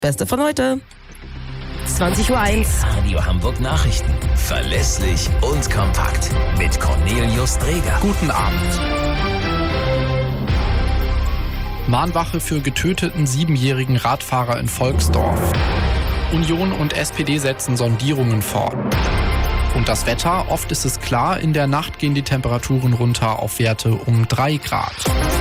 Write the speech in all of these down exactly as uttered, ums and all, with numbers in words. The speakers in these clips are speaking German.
Beste von heute. zwanzig Uhr eins. Radio Hamburg Nachrichten. Verlässlich und kompakt. Mit Cornelius Dreger. Guten Abend. Mahnwache für getöteten siebenjährigen Radfahrer in Volksdorf. Union und S P D setzen Sondierungen fort. Und das Wetter, oft ist es klar, in der Nacht gehen die Temperaturen runter auf Werte um drei Grad.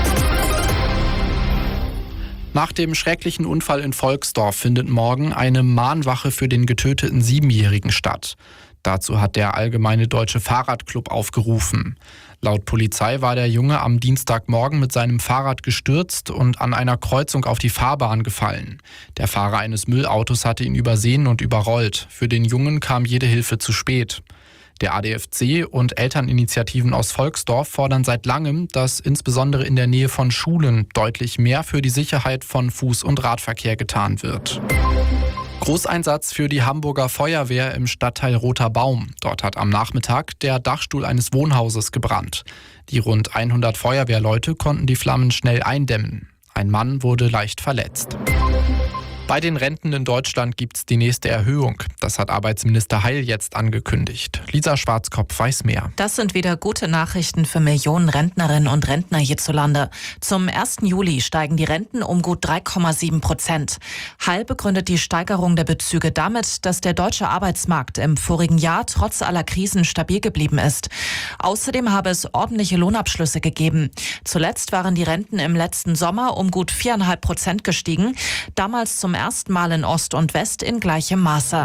Nach dem schrecklichen Unfall in Volksdorf findet morgen eine Mahnwache für den getöteten Siebenjährigen statt. Dazu hat der Allgemeine Deutsche Fahrradclub aufgerufen. Laut Polizei war der Junge am Dienstagmorgen mit seinem Fahrrad gestürzt und an einer Kreuzung auf die Fahrbahn gefallen. Der Fahrer eines Müllautos hatte ihn übersehen und überrollt. Für den Jungen kam jede Hilfe zu spät. Der A D F C und Elterninitiativen aus Volksdorf fordern seit langem, dass insbesondere in der Nähe von Schulen deutlich mehr für die Sicherheit von Fuß- und Radverkehr getan wird. Großeinsatz für die Hamburger Feuerwehr im Stadtteil Roter Baum. Dort hat am Nachmittag der Dachstuhl eines Wohnhauses gebrannt. Die rund hundert Feuerwehrleute konnten die Flammen schnell eindämmen. Ein Mann wurde leicht verletzt. Bei den Renten in Deutschland gibt es die nächste Erhöhung. Das hat Arbeitsminister Heil jetzt angekündigt. Lisa Schwarzkopf weiß mehr. Das sind wieder gute Nachrichten für Millionen Rentnerinnen und Rentner hierzulande. Zum ersten Juli steigen die Renten um gut drei Komma sieben Prozent. Heil begründet die Steigerung der Bezüge damit, dass der deutsche Arbeitsmarkt im vorigen Jahr trotz aller Krisen stabil geblieben ist. Außerdem habe es ordentliche Lohnabschlüsse gegeben. Zuletzt waren die Renten im letzten Sommer um gut vier Komma fünf Prozent gestiegen. Damals zum ersten Mal in Ost und West in gleichem Maße.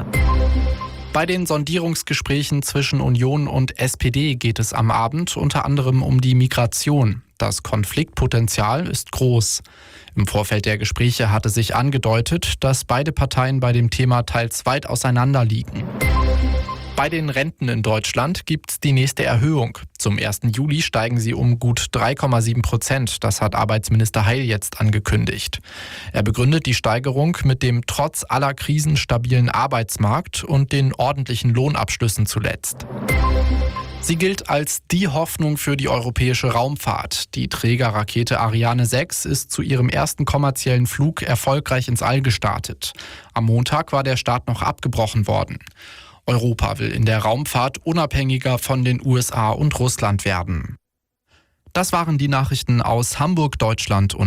Bei den Sondierungsgesprächen zwischen Union und S P D geht es am Abend unter anderem um die Migration. Das Konfliktpotenzial ist groß. Im Vorfeld der Gespräche hatte sich angedeutet, dass beide Parteien bei dem Thema teils weit auseinander liegen. Bei den Renten in Deutschland gibt es die nächste Erhöhung. Zum ersten Juli steigen sie um gut drei Komma sieben Prozent. Das hat Arbeitsminister Heil jetzt angekündigt. Er begründet die Steigerung mit dem trotz aller Krisen stabilen Arbeitsmarkt und den ordentlichen Lohnabschlüssen zuletzt. Sie gilt als die Hoffnung für die europäische Raumfahrt. Die Trägerrakete Ariane sechs ist zu ihrem ersten kommerziellen Flug erfolgreich ins All gestartet. Am Montag war der Start noch abgebrochen worden. Europa will in der Raumfahrt unabhängiger von den U S A und Russland werden. Das waren die Nachrichten aus Hamburg, Deutschland und